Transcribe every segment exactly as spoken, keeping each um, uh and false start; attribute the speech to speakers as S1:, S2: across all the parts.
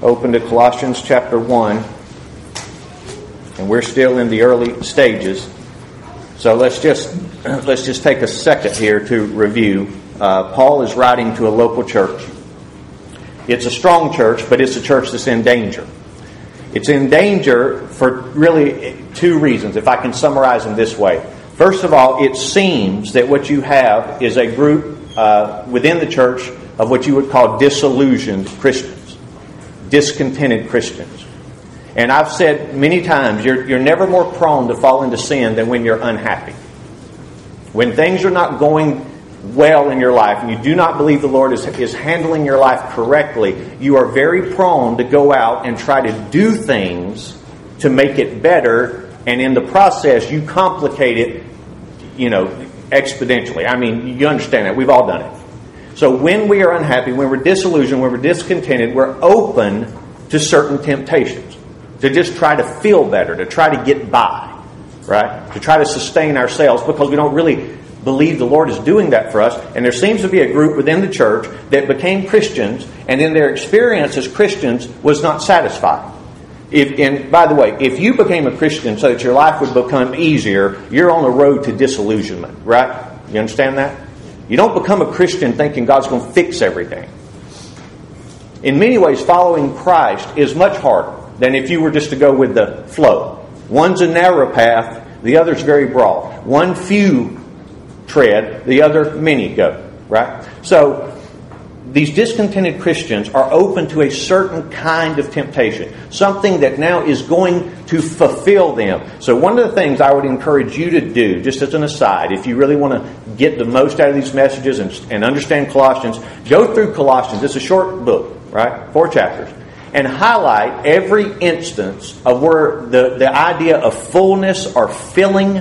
S1: open to Colossians chapter one, and we're still in the early stages. So let's just let's just take a second here to review. Uh, Paul is writing to a local church. It's a strong church, but it's a church that's in danger. It's in danger for really two reasons, if I can summarize them this way. First of all, it seems that what you have is a group uh, within the church of what you would call disillusioned Christians, discontented Christians. And I've said many times, you're, you're never more prone to fall into sin than when you're unhappy. When things are not going well in your life and you do not believe the Lord is, is handling your life correctly, you are very prone to go out and try to do things to make it better, and in the process you complicate it, you know, exponentially. I mean, you understand that. We've all done it. So when we are unhappy, when we're disillusioned, when we're discontented, we're open to certain temptations. To just try to feel better, to try to get by, right? To try to sustain ourselves because we don't really believe the Lord is doing that for us. And there seems to be a group within the church that became Christians, and in their experience as Christians was not satisfied. If, and by the way, if you became a Christian so that your life would become easier, you're on the road to disillusionment, right? You understand that? You don't become a Christian thinking God's going to fix everything. In many ways, following Christ is much harder than if you were just to go with the flow. One's a narrow path, the other's very broad. One few tread, the other many go, right? So these discontented Christians are open to a certain kind of temptation, something that now is going to fulfill them. So one of the things I would encourage you to do, just as an aside, if you really want to get the most out of these messages and, and understand Colossians, go through Colossians. It's a short book, right? Four chapters. And highlight every instance of where the, the idea of fullness or filling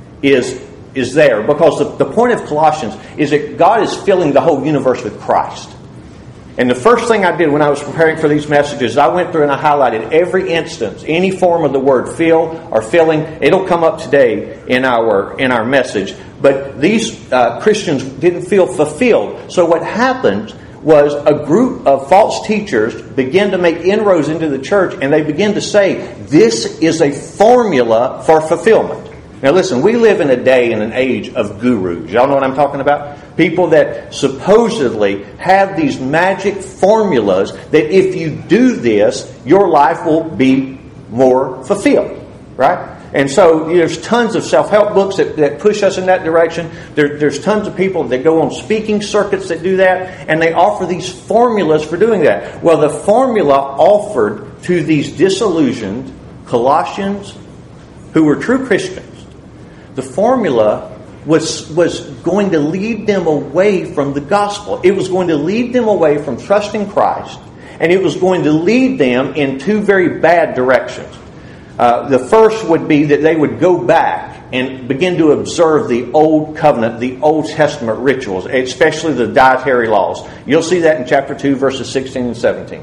S1: is, is there. Because the, the point of Colossians is that God is filling the whole universe with Christ. And the first thing I did when I was preparing for these messages, I went through and I highlighted every instance, any form of the word fill or filling. It'll come up today in our in our message. But these uh, Christians didn't feel fulfilled. So what happened was a group of false teachers began to make inroads into the church, and they began to say, this is a formula for fulfillment. Now listen, we live in a day and an age of gurus. Y'all know what I'm talking about? People that supposedly have these magic formulas that if you do this, your life will be more fulfilled. Right? And so there's tons of self-help books that, that push us in that direction. There, there's tons of people that go on speaking circuits that do that, and they offer these formulas for doing that. Well, the formula offered to these disillusioned Colossians who were true Christians, the formula was, was going to lead them away from the gospel. It was going to lead them away from trusting Christ, and it was going to lead them in two very bad directions. Uh, the first would be that they would go back and begin to observe the Old Covenant, the Old Testament rituals, especially the dietary laws. You'll see that in chapter two, verses sixteen and seventeen.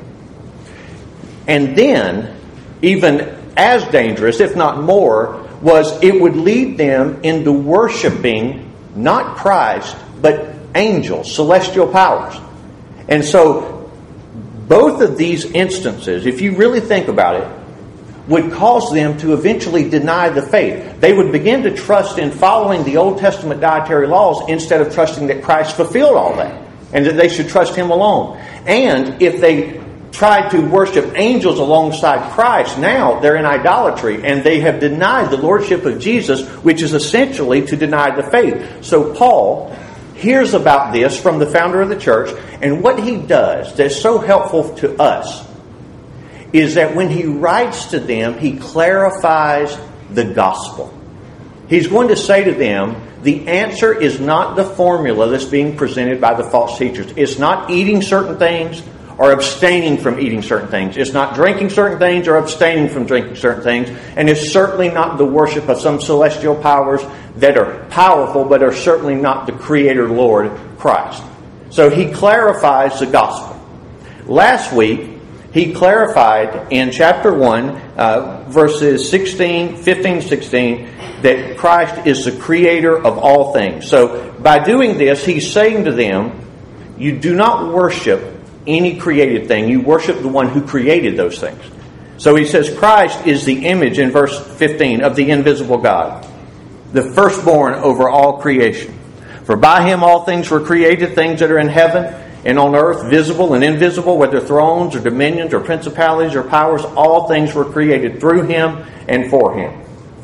S1: And then, even as dangerous, if not more, was it would lead them into worshiping not Christ, but angels, celestial powers. And so, both of these instances, if you really think about it, would cause them to eventually deny the faith. They would begin to trust in following the Old Testament dietary laws instead of trusting that Christ fulfilled all that and that they should trust Him alone. And if they tried to worship angels alongside Christ, now they're in idolatry and they have denied the Lordship of Jesus, which is essentially to deny the faith. So Paul hears about this from the founder of the church, and what he does that's so helpful to us is that when he writes to them, he clarifies the gospel. He's going to say to them, the answer is not the formula that's being presented by the false teachers. It's not eating certain things or abstaining from eating certain things. It's not drinking certain things or abstaining from drinking certain things. And it's certainly not the worship of some celestial powers that are powerful, but are certainly not the Creator Lord Christ. So he clarifies the gospel. Last week, he clarified in chapter one, uh, verses sixteen, fifteen, sixteen, that Christ is the creator of all things. So by doing this, he's saying to them, you do not worship any created thing. You worship the one who created those things. So he says Christ is the image in verse fifteen of the invisible God, the firstborn over all creation. For by him all things were created, things that are in heaven and on earth, visible and invisible, whether thrones or dominions or principalities or powers, all things were created through him and for him.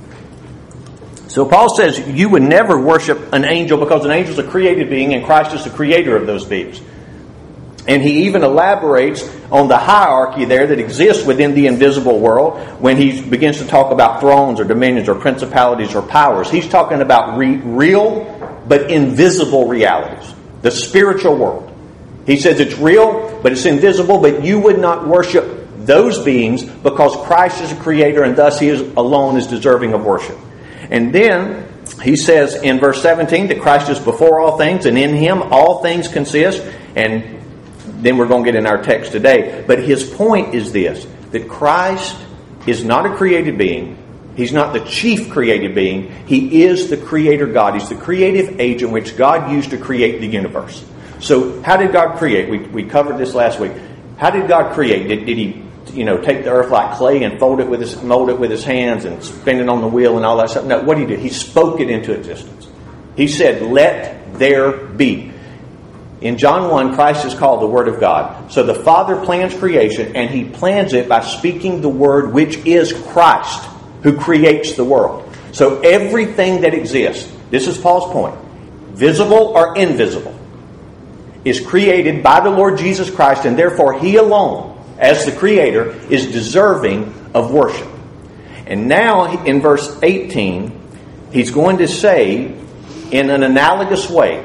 S1: So Paul says you would never worship an angel because an angel is a created being and Christ is the creator of those beings. And he even elaborates on the hierarchy there that exists within the invisible world when he begins to talk about thrones or dominions or principalities or powers. He's talking about re- real but invisible realities, the spiritual world. He says it's real, but it's invisible, but you would not worship those beings because Christ is a creator and thus he is alone is deserving of worship. And then he says in verse seventeen that Christ is before all things and in him all things consist. And then we're going to get in our text today. But his point is this, that Christ is not a created being. He's not the chief created being. He is the creator God. He's the creative agent which God used to create the universe. So how did God create? We we covered this last week. How did God create? Did, did he you know, take the earth like clay and fold it with his, mold it with his hands and spin it on the wheel and all that stuff? No, what did he do? He spoke it into existence. He said, let there be. In John one, Christ is called the Word of God. So the Father plans creation, and he plans it by speaking the Word, which is Christ, who creates the world. So everything that exists, this is Paul's point, visible or invisible, is created by the Lord Jesus Christ, and therefore he alone, as the Creator, is deserving of worship. And now, in verse eighteen, he's going to say, in an analogous way,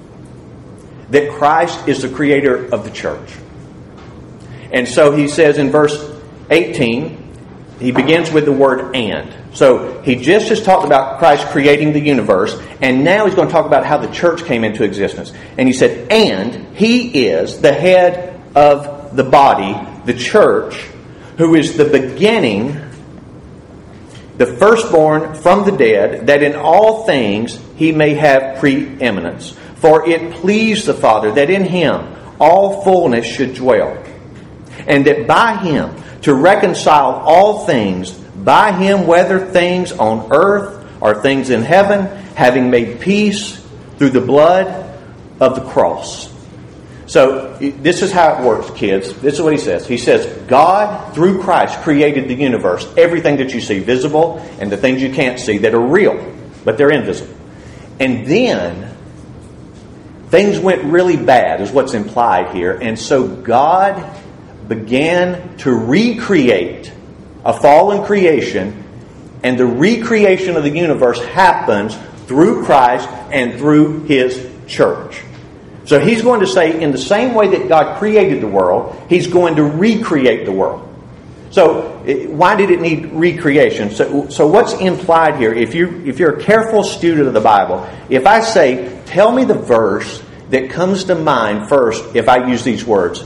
S1: that Christ is the creator of the church. And so he says in verse eighteen, he begins with the word and. So he just has talked about Christ creating the universe, and now he's going to talk about how the church came into existence. And he said, and he is the head of the body, the church, who is the beginning, the firstborn from the dead, that in all things he may have preeminence. For it pleased the Father that in him all fullness should dwell, and that by him to reconcile all things, by him whether things on earth or things in heaven, having made peace through the blood of the cross. So this is how it works, kids. This is what he says. He says, God, through Christ, created the universe. Everything that you see visible and the things you can't see that are real, but they're invisible. And then things went really bad, is what's implied here. And so God began to recreate a fallen creation, and the recreation of the universe happens through Christ and through his church. So he's going to say, in the same way that God created the world, he's going to recreate the world. So why did it need recreation? So, so what's implied here? If you if you're a careful student of the Bible, if I say, tell me the verse that comes to mind first if I use these words,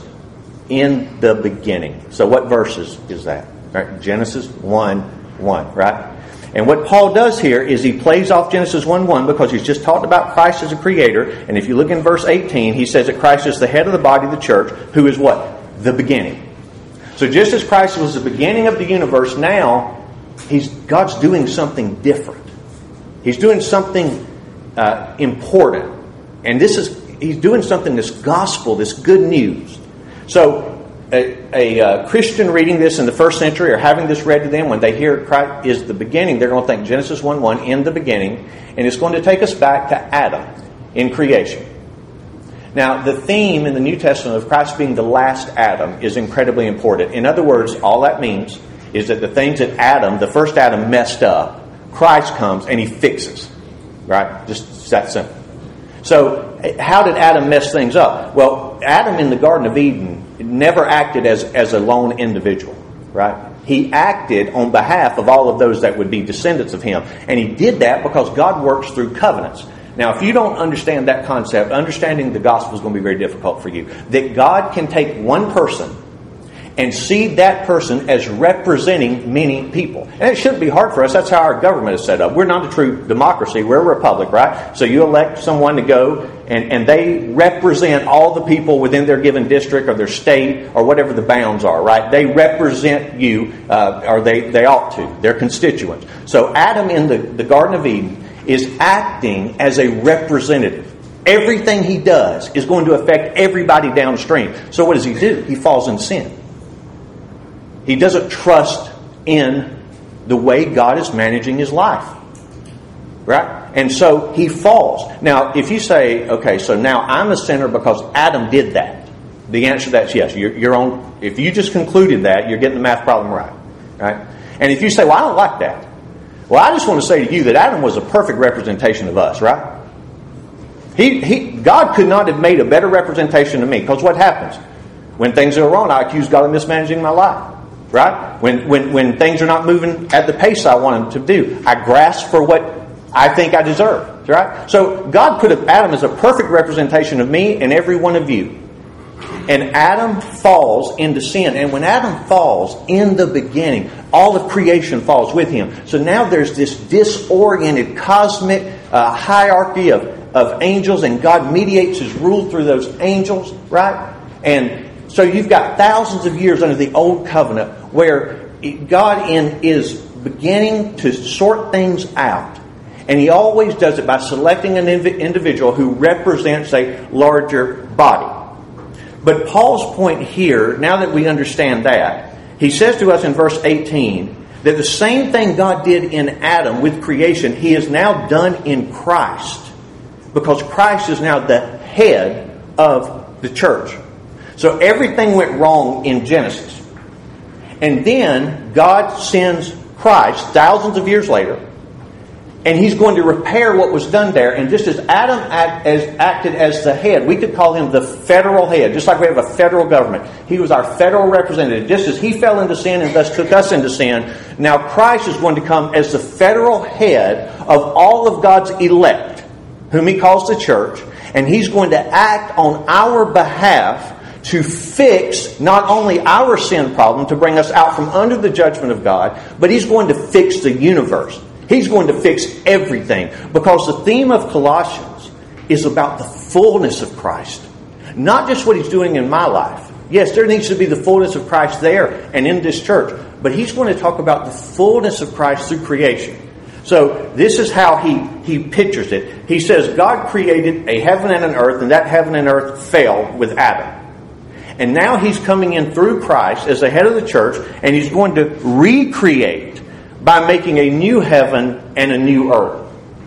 S1: in the beginning. So what verses is that? Right? Genesis one one, right? And what Paul does here is he plays off Genesis one one because he's just talked about Christ as a creator. And if you look in verse eighteen, he says that Christ is the head of the body of the church, who is what? The beginning. So just as Christ was the beginning of the universe, now he's God's doing something different. He's doing something uh, important. And this is he's doing something, this gospel, this good news. So a, a uh, Christian reading this in the first century or having this read to them, when they hear Christ is the beginning, they're going to think Genesis one one, in the beginning. And it's going to take us back to Adam in creation. Now, the theme in the New Testament of Christ being the last Adam is incredibly important. In other words, all that means is that the things that Adam, the first Adam, messed up, Christ comes and he fixes. Right? Just that simple. So, how did Adam mess things up? Well, Adam in the Garden of Eden never acted as, as a lone individual. Right? He acted on behalf of all of those that would be descendants of him. And he did that because God works through covenants. Now, if you don't understand that concept, understanding the gospel is going to be very difficult for you. That God can take one person and see that person as representing many people. And it shouldn't be hard for us. That's how our government is set up. We're not a true democracy. We're a republic, right? So you elect someone to go And, and they represent all the people within their given district or their state or whatever the bounds are, right? They represent you, uh, or they, they ought to. They're constituents. So Adam in the, the Garden of Eden is acting as a representative. Everything he does is going to affect everybody downstream. So what does he do? He falls in sin. He doesn't trust in the way God is managing his life. Right? And so he falls. Now, if you say, okay, so now I'm a sinner because Adam did that. The answer to that is yes. You're, you're on, if you just concluded that, you're getting the math problem right. Right? And if you say, well, I don't like that. Well, I just want to say to you that Adam was a perfect representation of us, right? He, he, God could not have made a better representation of me. Because what happens? When things are wrong, I accuse God of mismanaging my life. Right? When, when, when things are not moving at the pace I want them to do, I grasp for what I think I deserve, right? So God put Adam as a perfect representation of me and every one of you. And Adam falls into sin. And when Adam falls in the beginning, all of creation falls with him. So now there's this disoriented cosmic uh, hierarchy of, of angels, and God mediates his rule through those angels, right? And so you've got thousands of years under the old covenant where God in, is beginning to sort things out. And he always does it by selecting an individual who represents a larger body. But Paul's point here, now that we understand that, he says to us in verse eighteen that the same thing God did in Adam with creation, he has now done in Christ. Because Christ is now the head of the church. So everything went wrong in Genesis. And then God sends Christ thousands of years later. And he's going to repair what was done there. And just as Adam act, as, acted as the head, we could call him the federal head. Just like we have a federal government. He was our federal representative. Just as he fell into sin and thus took us into sin, now Christ is going to come as the federal head of all of God's elect, whom he calls the church. And he's going to act on our behalf to fix not only our sin problem, to bring us out from under the judgment of God, but he's going to fix the universe. He's going to fix everything. Because the theme of Colossians is about the fullness of Christ. Not just what he's doing in my life. Yes, there needs to be the fullness of Christ there and in this church. But he's going to talk about the fullness of Christ through creation. So this is how he, he pictures it. He says God created a heaven and an earth, and that heaven and earth fell with Adam. And now he's coming in through Christ as the head of the church, and he's going to recreate by making a new heaven and a new earth.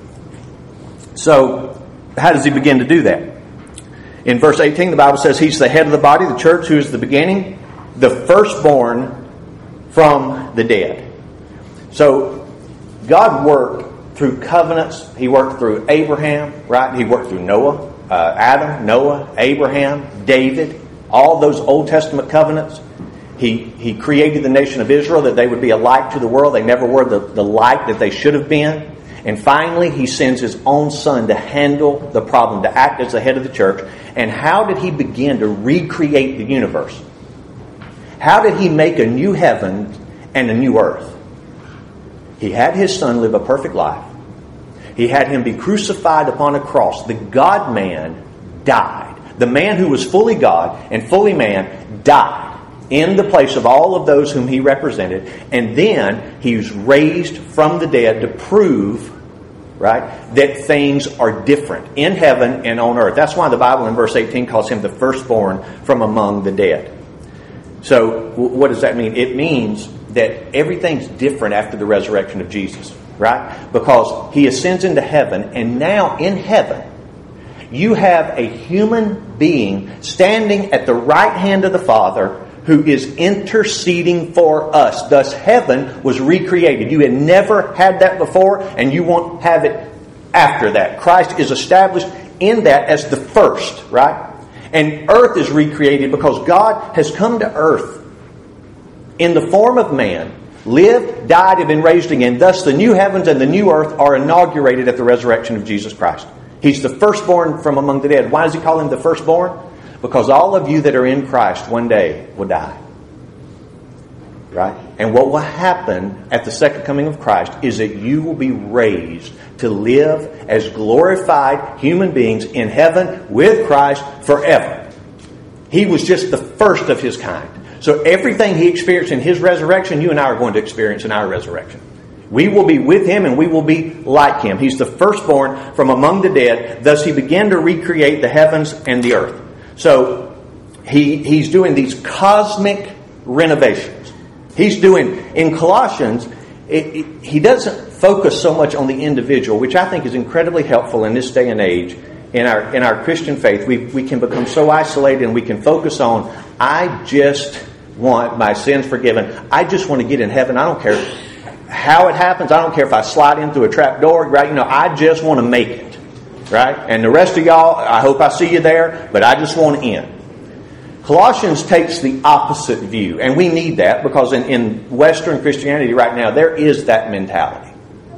S1: So, how does he begin to do that? In verse eighteen, the Bible says he's the head of the body, the church, who is the beginning, the firstborn from the dead. So, God worked through covenants. He worked through Abraham, right? He worked through Noah, uh, Adam, Noah, Abraham, David, all those Old Testament covenants. He he created the nation of Israel that they would be a light to the world. They never were the, the light that they should have been. And finally, he sends his own son to handle the problem, to act as the head of the church. And how did he begin to recreate the universe? How did he make a new heaven and a new earth? He had his son live a perfect life. He had him be crucified upon a cross. The God-man died. The man who was fully God and fully man died in the place of all of those whom he represented. And then he was raised from the dead to prove, right, that things are different in heaven and on earth. That's why the Bible in verse eighteen calls him the firstborn from among the dead. So what does that mean? It means that everything's different after the resurrection of Jesus, right? Because he ascends into heaven, and now in heaven, you have a human being standing at the right hand of the Father who is interceding for us. Thus, heaven was recreated. You had never had that before, and you won't have it after that. Christ is established in that as the first, right? And earth is recreated because God has come to earth in the form of man, lived, died, and been raised again. Thus, the new heavens and the new earth are inaugurated at the resurrection of Jesus Christ. He's the firstborn from among the dead. Why does he call him the firstborn? Because all of you that are in Christ one day will die. Right? And what will happen at the second coming of Christ is that you will be raised to live as glorified human beings in heaven with Christ forever. He was just the first of his kind. So everything he experienced in his resurrection, you and I are going to experience in our resurrection. We will be with him and we will be like him. He's the firstborn from among the dead. Thus he began to recreate the heavens and the earth. So he he's doing these cosmic renovations. He's doing, in Colossians, it, it, he doesn't focus so much on the individual, which I think is incredibly helpful in this day and age. In our in our Christian faith, we, we can become so isolated and we can focus on, I just want my sins forgiven. I just want to get in heaven. I don't care how it happens. I don't care if I slide in through a trap door, right? You know, I just want to make it, right? And the rest of y'all, I hope I see you there, but I just want in. Colossians takes the opposite view, and we need that because in, in Western Christianity right now there is that mentality,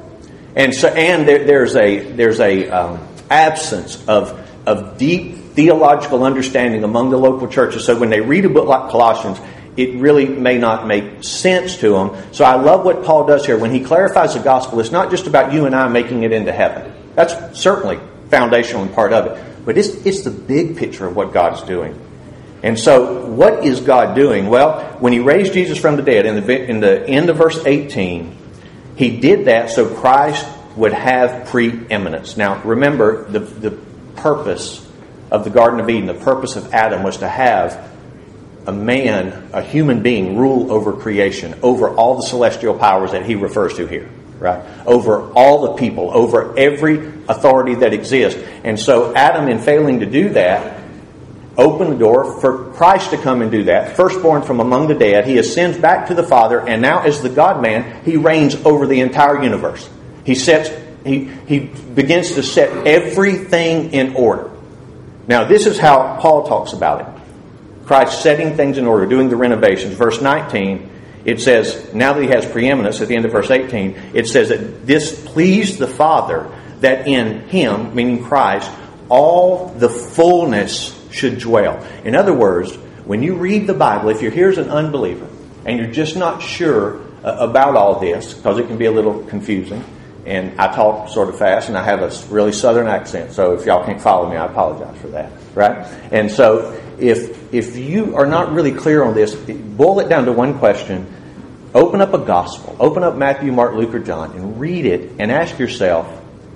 S1: and so and there, there's a there's a um, absence of of deep theological understanding among the local churches. So when they read a book like Colossians, it really may not make sense to them. So I love what Paul does here when he clarifies the gospel. It's not just about you and I making it into heaven. That's certainly foundational and part of it, but it's it's the big picture of what God is doing. And so, what is God doing? Well, when he raised Jesus from the dead, in the, in the end of verse eighteen, he did that so Christ would have preeminence. Now, remember, the, the purpose of the Garden of Eden, the purpose of Adam was to have a man, a human being, rule over creation, over all the celestial powers that he refers to here, right? Over all the people, over every authority that exists. And so, Adam, in failing to do that, open the door for Christ to come and do that. Firstborn from among the dead. He ascends back to the Father, and now as the God-man, he reigns over the entire universe. He sets, he, he begins to set everything in order. Now, this is how Paul talks about it. Christ setting things in order, doing the renovations. Verse nineteen, it says, now that he has preeminence, at the end of verse eighteen, it says that this pleased the Father, that in him, meaning Christ, all the fullness should dwell. In other words, when you read the Bible, if you're here as an unbeliever and you're just not sure uh, about all this, because it can be a little confusing, and I talk sort of fast and I have a really southern accent, so if y'all can't follow me, I apologize for that, right? And so if if you are not really clear on this, boil it down to one question. Open up a gospel, open up Matthew, Mark, Luke, or John, and read it and ask yourself,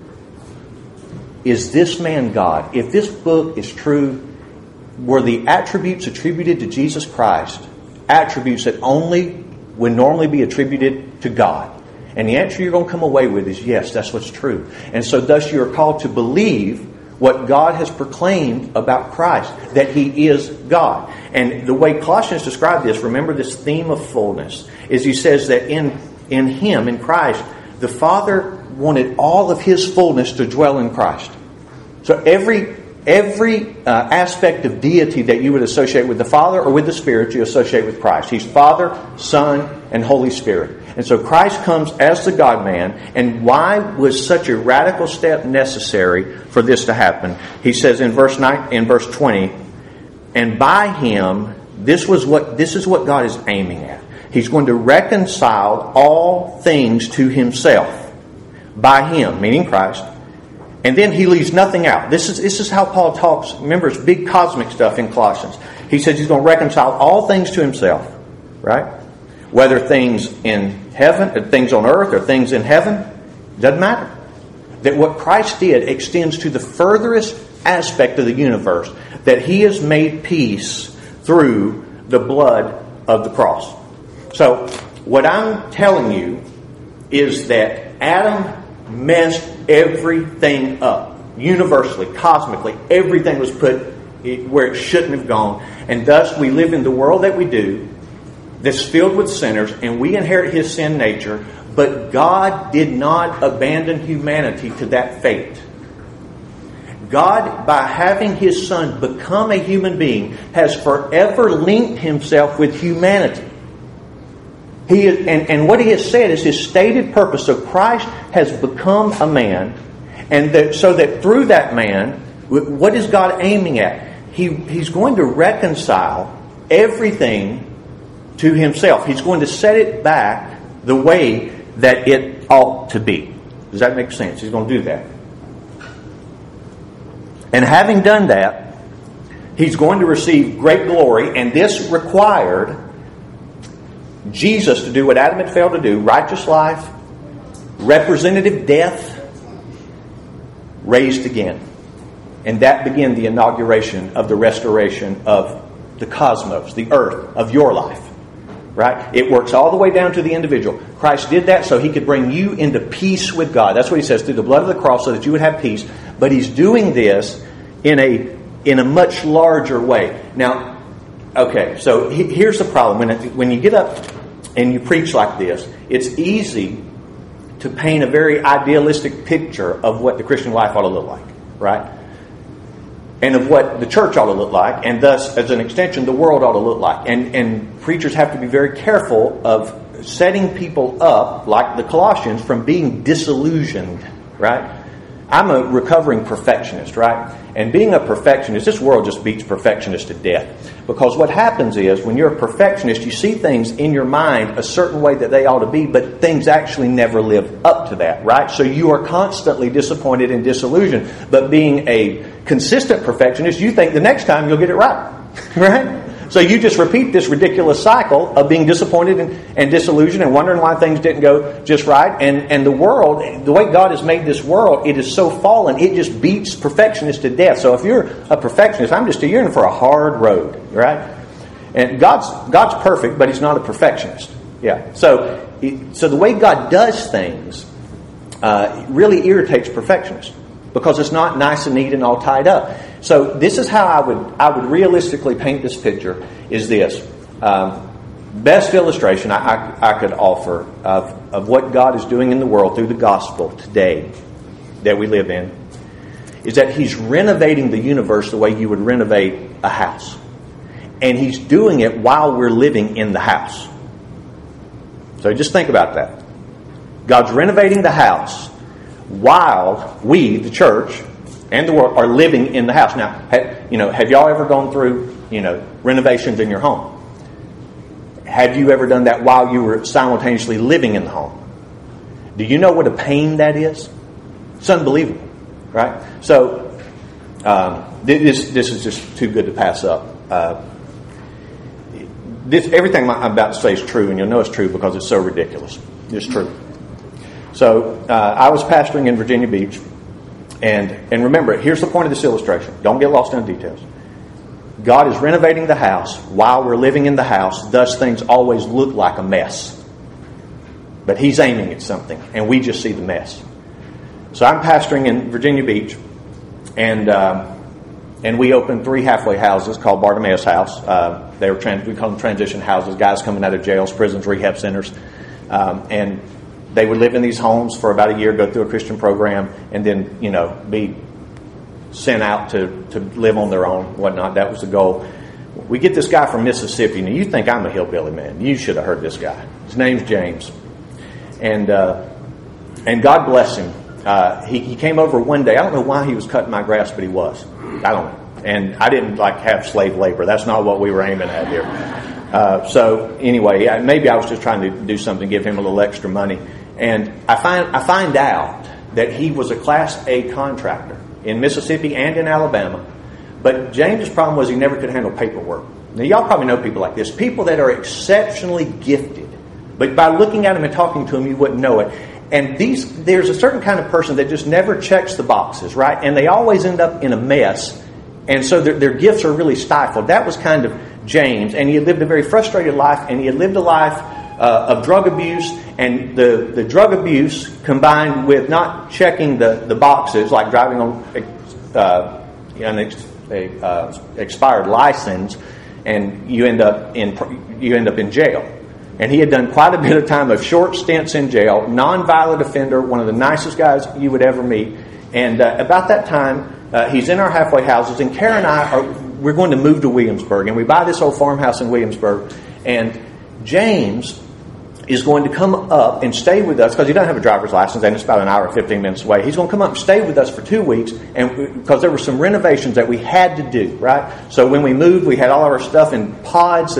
S1: is this man God? If this book is true, were the attributes attributed to Jesus Christ attributes that only would normally be attributed to God? And the answer you're going to come away with is yes, that's what's true. And so thus you're called to believe what God has proclaimed about Christ, that he is God. And the way Colossians describe this, remember this theme of fullness, is he says that in, in him, in Christ, the Father wanted all of his fullness to dwell in Christ. So every Every uh, aspect of deity that you would associate with the Father or with the Spirit, you associate with Christ. He's Father, Son, and Holy Spirit. And so Christ comes as the God-man. And why was such a radical step necessary for this to happen? He says in verse nine, in verse twenty, and by him, this was what this is what God is aiming at. He's going to reconcile all things to himself. By him, meaning Christ. And then he leaves nothing out. This is this is how Paul talks. Remember, it's big cosmic stuff in Colossians. He says he's going to reconcile all things to himself, right? Whether things in heaven, or things on earth, or things in heaven, doesn't matter. That what Christ did extends to the furthest aspect of the universe, that he has made peace through the blood of the cross. So, what I'm telling you is that Adam messed everything up. Universally, cosmically, everything was put where it shouldn't have gone. And thus we live in the world that we do, that's filled with sinners, and we inherit his sin nature. But God did not abandon humanity to that fate. God, by having his Son become a human being, has forever linked himself with humanity. He is, and, and what he has said is his stated purpose. So Christ has become a man, and that, so that through that man, what is God aiming at? He, he's going to reconcile everything to himself. He's going to set it back the way that it ought to be. Does that make sense? He's going to do that. And having done that, he's going to receive great glory, and this required Jesus to do what Adam had failed to do: righteous life, representative death, raised again. And that began the inauguration of the restoration of the cosmos, the earth, of your life. Right? It works all the way down to the individual. Christ did that so he could bring you into peace with God. That's what he says, through the blood of the cross, so that you would have peace. But he's doing this in a in a much larger way. Now, okay, so he, here's the problem. When it, when you get up and you preach like this, it's easy to paint a very idealistic picture of what the Christian life ought to look like, right? And of what the church ought to look like, and thus, as an extension, the world ought to look like. And, and preachers have to be very careful of setting people up, like the Colossians, from being disillusioned, right? I'm a recovering perfectionist, right? And being a perfectionist, this world just beats perfectionists to death. Because what happens is, when you're a perfectionist, you see things in your mind a certain way that they ought to be, but things actually never live up to that, right? So you are constantly disappointed and disillusioned. But being a consistent perfectionist, you think the next time you'll get it right, right? So you just repeat this ridiculous cycle of being disappointed and, and disillusioned and wondering why things didn't go just right. And, and the world, the way God has made this world, it is so fallen, it just beats perfectionists to death. So if you're a perfectionist, I'm just you're in for a hard road, right? And God's God's perfect, but He's not a perfectionist. Yeah. So so the way God does things uh, really irritates perfectionists, because it's not nice and neat and all tied up. So this is how I would I would realistically paint this picture, is this. Um, best illustration I, I, I could offer of, of what God is doing in the world through the gospel today that we live in is that He's renovating the universe the way you would renovate a house. And He's doing it while we're living in the house. So just think about that. God's renovating the house while we, the church, and the world are living in the house. Now, have, you know, have y'all ever gone through, you know, renovations in your home? Have you ever done that while you were simultaneously living in the home? Do you know what a pain that is? It's unbelievable, right? So, um, this this is just too good to pass up. Uh, this everything I'm about to say is true, and you'll know it's true because it's so ridiculous. It's true. So, uh, I was pastoring in Virginia Beach. And and remember, here's the point of this illustration. Don't get lost in the details. God is renovating the house while we're living in the house. Thus, things always look like a mess. But He's aiming at something, and we just see the mess. So I'm pastoring in Virginia Beach, and um, and we opened three halfway houses called Bartimaeus House. Uh, they were trans- we call them transition houses. Guys coming out of jails, prisons, rehab centers, um, and they would live in these homes for about a year, go through a Christian program, and then, you know, be sent out to, to live on their own, whatnot. That was the goal. We get this guy from Mississippi. Now, you think I'm a hillbilly, man. You should have heard this guy. His name's James. And uh, and God bless him. Uh, he, he came over one day. I don't know why he was cutting my grass, but he was. I don't know. And I didn't, like, have slave labor. That's not what we were aiming at here. Uh, so, anyway, maybe I was just trying to do something, give him a little extra money. And I find I find out that he was a Class A contractor in Mississippi and in Alabama. But James's problem was he never could handle paperwork. Now, y'all probably know people like this. People that are exceptionally gifted. But by looking at them and talking to them, you wouldn't know it. And these, there's a certain kind of person that just never checks the boxes, right? And they always end up in a mess. And so their, their gifts are really stifled. That was kind of James. And he had lived a very frustrated life. And he had lived a life Uh, of drug abuse, and the, the drug abuse combined with not checking the, the boxes, like driving on uh, an ex, a, uh, expired license, and you end up in you end up in jail. And he had done quite a bit of time of short stints in jail, nonviolent offender, one of the nicest guys you would ever meet. And uh, about that time, uh, he's in our halfway houses, and Kara and I are we're going to move to Williamsburg, and we buy this old farmhouse in Williamsburg, and James is going to come up and stay with us, because he doesn't have a driver's license, and it's about an hour and fifteen minutes away. He's going to come up and stay with us for two weeks, and because there were some renovations that we had to do, right? So when we moved, we had all of our stuff in pods, and they're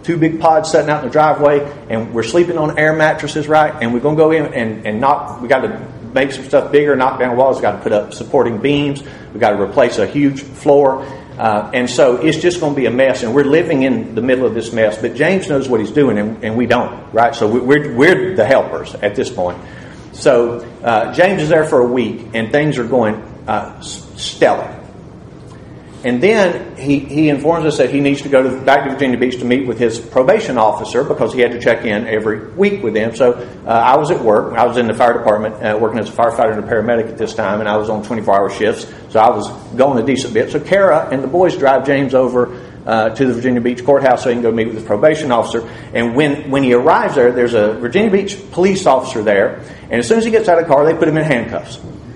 S1: two big pods sitting out in the driveway, and we're sleeping on air mattresses, right? And we're going to go in and, and knock, we got to make some stuff bigger, knock down walls, we got to put up supporting beams, we got to replace a huge floor. Uh, and so it's just going to be a mess, and we're living in the middle of this mess. But James knows what he's doing, and, and we don't, right? So we're we're the helpers at this point. So uh, James is there for a week, and things are going uh, stellar. And then he, he informs us that he needs to go to, back to Virginia Beach to meet with his probation officer because he had to check in every week with them. So uh, I was at work. I was in the fire department uh, working as a firefighter and a paramedic at this time, and I was on twenty-four hour shifts. So I was going a decent bit. So Kara and the boys drive James over uh, to the Virginia Beach courthouse so he can go meet with his probation officer. And when, when he arrives there, there's a Virginia Beach police officer there. And as soon as he gets out of the car, they put him in handcuffs.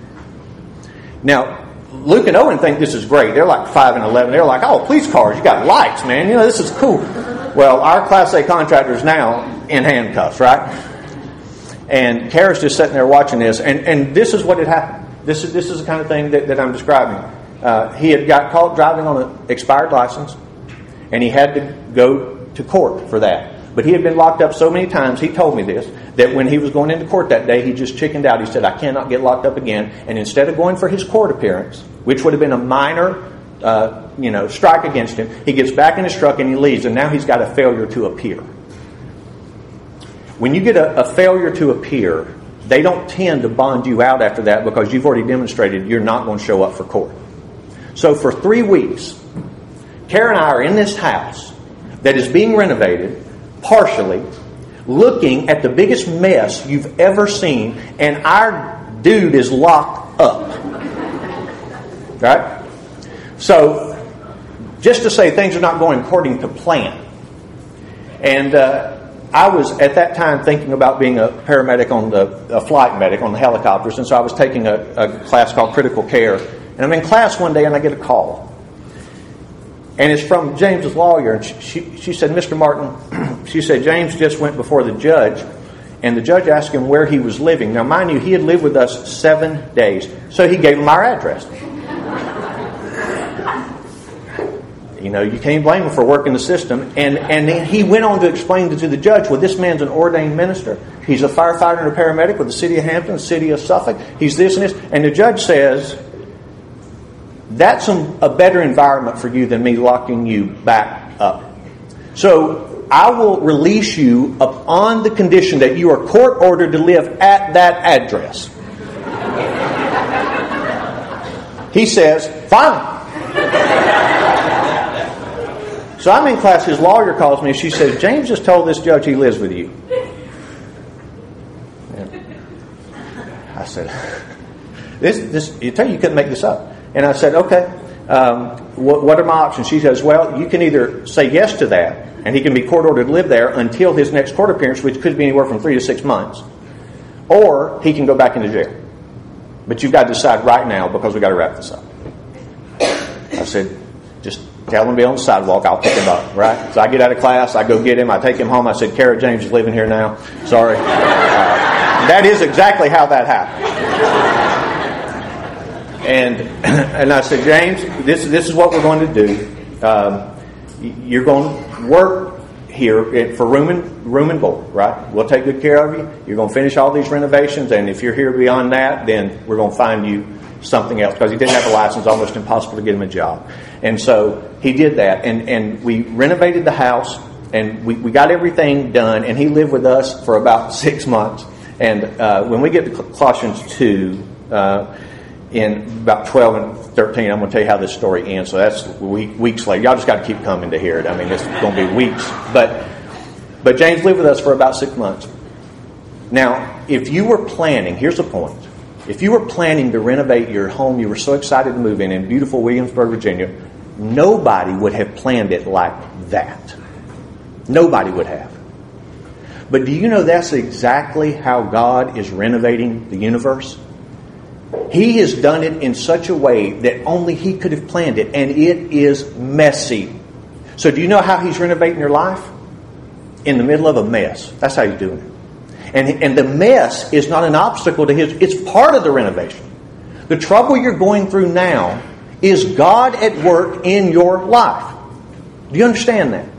S1: Now, Luke and Owen think this is great. They're like five and eleven. They're like, oh, police cars, you got lights, man. You know, this is cool. Well, our Class A contractor's now in handcuffs, right? And Kara's just sitting there watching this. And, and this is what had happened. This is this is the kind of thing that, that I'm describing. Uh, he had got caught driving on an expired license, and he had to go to court for that. But he had been locked up so many times, he told me this, that when he was going into court that day, he just chickened out. He said, I cannot get locked up again. And instead of going for his court appearance, which would have been a minor uh, you know, strike against him, he gets back in his truck and he leaves. And now he's got a failure to appear. When you get a, a failure to appear, they don't tend to bond you out after that because you've already demonstrated you're not going to show up for court. So for three weeks, Kara and I are in this house that is being renovated partially, looking at the biggest mess you've ever seen, and our dude is locked up. Right? So, just to say things are not going according to plan. And uh, I was at that time thinking about being a paramedic on the, a flight medic on the helicopters, and so I was taking a, a class called Critical Care. And I'm in class one day and I get a call. And it's from James's lawyer. And she, she said, Mister Martin, she said, James just went before the judge, and the judge asked him where he was living. Now, mind you, he had lived with us seven days. So he gave him our address. You know, you can't blame him for working the system. And, and then he went on to explain to the judge, well, this man's an ordained minister. He's a firefighter and a paramedic with the city of Hampton, the city of Suffolk. He's this and this. And the judge says, that's a, a better environment for you than me locking you back up. So I will release you upon the condition that you are court ordered to live at that address. He says, fine. So I'm in class. His lawyer calls me. She says, James just told this judge he lives with you. And I said, this, this, you tell you you couldn't make this up. And I said, okay, um, what, what are my options? She says, well, you can either say yes to that, and he can be court-ordered to live there until his next court appearance, which could be anywhere from three to six months, or he can go back into jail. But you've got to decide right now because we've got to wrap this up. I said, just tell him to be on the sidewalk. I'll pick him up, right? So I get out of class. I go get him. I take him home. I said, Kara, James is living here now. Sorry. Uh, that is exactly how that happened. And and I said, James, this this is what we're going to do. Um, you're going to work here for room and room and board, right? We'll take good care of you. You're going to finish all these renovations, and if you're here beyond that, then we're going to find you something else because he didn't have a license. Almost impossible to get him a job. And so he did that, and and we renovated the house, and we we got everything done, and he lived with us for about six months. And uh, when we get to Colossians two. Uh, In about twelve and thirteen, I'm going to tell you how this story ends. So that's weeks later. Y'all just got to keep coming to hear it. I mean, it's going to be weeks. But but James lived with us for about six months. Now, if you were planning, here's the point. If you were planning to renovate your home, you were so excited to move in in beautiful Williamsburg, Virginia, nobody would have planned it like that. Nobody would have. But do you know that's exactly how God is renovating the universe? He has done it in such a way that only He could have planned it, and it is messy. So do you know how He's renovating your life? In the middle of a mess. That's how He's doing it. And, and the mess is not an obstacle to His, it's part of the renovation. The trouble you're going through now is God at work in your life. Do you understand that?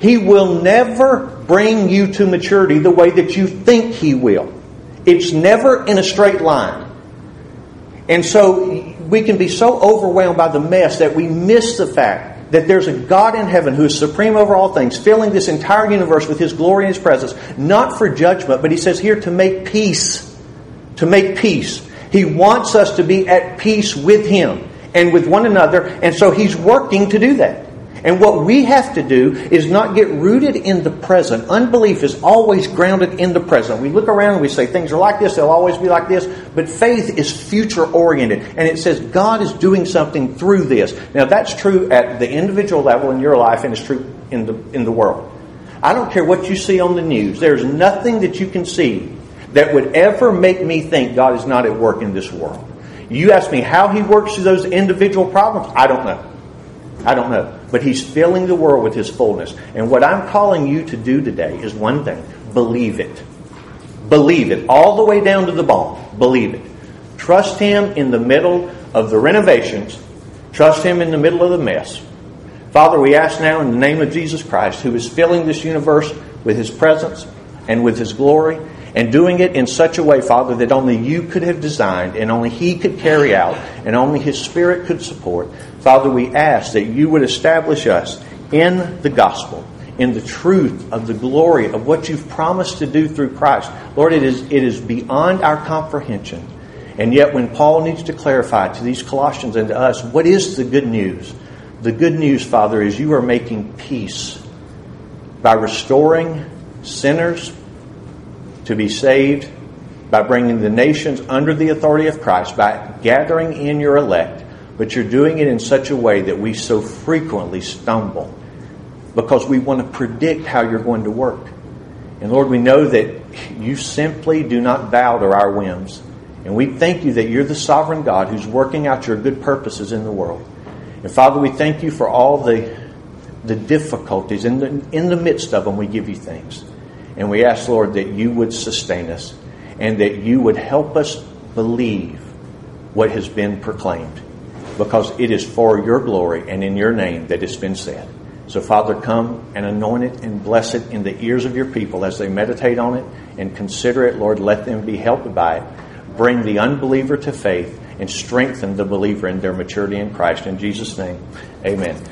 S1: He will never bring you to maturity the way that you think He will. It's never in a straight line. And so we can be so overwhelmed by the mess that we miss the fact that there's a God in heaven who is supreme over all things, filling this entire universe with His glory and His presence, not for judgment, but He says here to make peace. To make peace. He wants us to be at peace with Him and with one another, and so He's working to do that. And what we have to do is not get rooted in the present. Unbelief is always grounded in the present. We look around and we say things are like this, they'll always be like this. But faith is future-oriented. And it says God is doing something through this. Now that's true at the individual level in your life, and it's true in the, in the world. I don't care what you see on the news. There's nothing that you can see that would ever make me think God is not at work in this world. You ask me how He works through those individual problems, I don't know. I don't know. But He's filling the world with His fullness. And what I'm calling you to do today is one thing. Believe it. Believe it. All the way down to the bone. Believe it. Trust Him in the middle of the renovations. Trust Him in the middle of the mess. Father, we ask now in the name of Jesus Christ, who is filling this universe with His presence and with His glory, and doing it in such a way, Father, that only You could have designed and only He could carry out and only His Spirit could support. Father, we ask that You would establish us in the gospel, in the truth of the glory of what You've promised to do through Christ. Lord, it is, it is beyond our comprehension. And yet when Paul needs to clarify to these Colossians and to us, what is the good news? The good news, Father, is You are making peace by restoring sinners to be saved, by bringing the nations under the authority of Christ, by gathering in Your elect. But You're doing it in such a way that we so frequently stumble because we want to predict how You're going to work. And Lord, we know that You simply do not bow to our whims. And we thank You that You're the sovereign God who's working out Your good purposes in the world. And Father, we thank You for all the, the difficulties. In the, in the midst of them, we give You thanks. And we ask, Lord, that You would sustain us and that You would help us believe what has been proclaimed, because it is for Your glory and in Your name that it's been said. So, Father, come and anoint it and bless it in the ears of Your people as they meditate on it and consider it. Lord, let them be helped by it. Bring the unbeliever to faith and strengthen the believer in their maturity in Christ. In Jesus' name, amen.